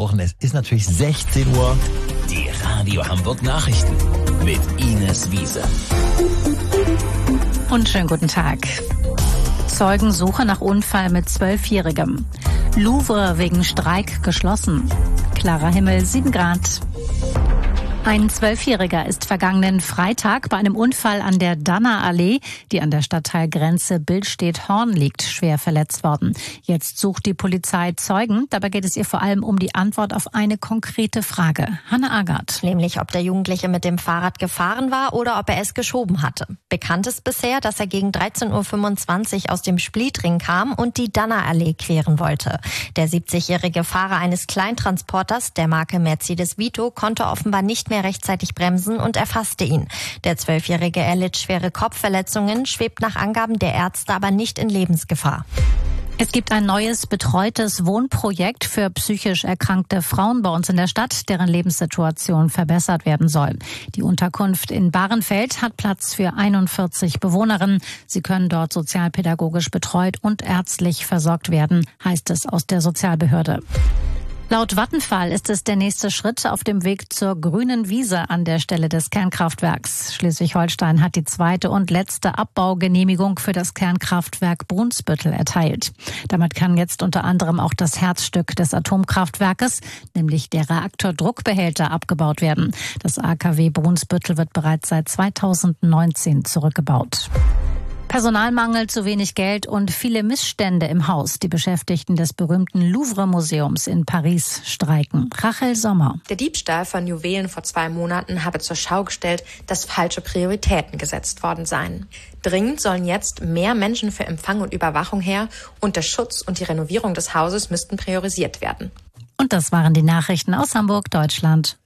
angesprochen. Es ist natürlich 16 Uhr. Die Radio Hamburg Nachrichten mit Ines Wiese. Und schönen guten Tag. Zeugensuche nach Unfall mit 12-Jährigem. Louvre wegen Streik geschlossen. Klarer Himmel, 7 Grad. Ein 12-Jähriger ist vergangenen Freitag bei einem Unfall an der Danner-Allee, die an der Stadtteilgrenze Billstedt-Horn liegt, schwer verletzt worden. Jetzt sucht die Polizei Zeugen. Dabei geht es ihr vor allem um die Antwort auf eine konkrete Frage. Hanne Agert. Nämlich, ob der Jugendliche mit dem Fahrrad gefahren war oder ob er es geschoben hatte. Bekannt ist bisher, dass er gegen 13.25 Uhr aus dem Splietring kam und die Danner-Allee queren wollte. Der 70-jährige Fahrer eines Kleintransporters der Marke Mercedes Vito konnte offenbar nicht mehr rechtzeitig bremsen und erfasste ihn. Der 12-Jährige erlitt schwere Kopfverletzungen, schwebt nach Angaben der Ärzte aber nicht in Lebensgefahr. Es gibt ein neues betreutes Wohnprojekt für psychisch erkrankte Frauen bei uns in der Stadt, deren Lebenssituation verbessert werden soll. Die Unterkunft in Bahrenfeld hat Platz für 41 Bewohnerinnen. Sie können dort sozialpädagogisch betreut und ärztlich versorgt werden, heißt es aus der Sozialbehörde. Laut Vattenfall ist es der nächste Schritt auf dem Weg zur grünen Wiese an der Stelle des Kernkraftwerks. Schleswig-Holstein hat die zweite und letzte Abbaugenehmigung für das Kernkraftwerk Brunsbüttel erteilt. Damit kann jetzt unter anderem auch das Herzstück des Atomkraftwerkes, nämlich der Reaktordruckbehälter, abgebaut werden. Das AKW Brunsbüttel wird bereits seit 2019 zurückgebaut. Personalmangel, zu wenig Geld und viele Missstände im Haus. Die Beschäftigten des berühmten Louvre-Museums in Paris streiken. Rachel Sommer. Der Diebstahl von Juwelen vor 2 Monaten habe zur Schau gestellt, dass falsche Prioritäten gesetzt worden seien. Dringend sollen jetzt mehr Menschen für Empfang und Überwachung her und der Schutz und die Renovierung des Hauses müssten priorisiert werden. Und das waren die Nachrichten aus Hamburg, Deutschland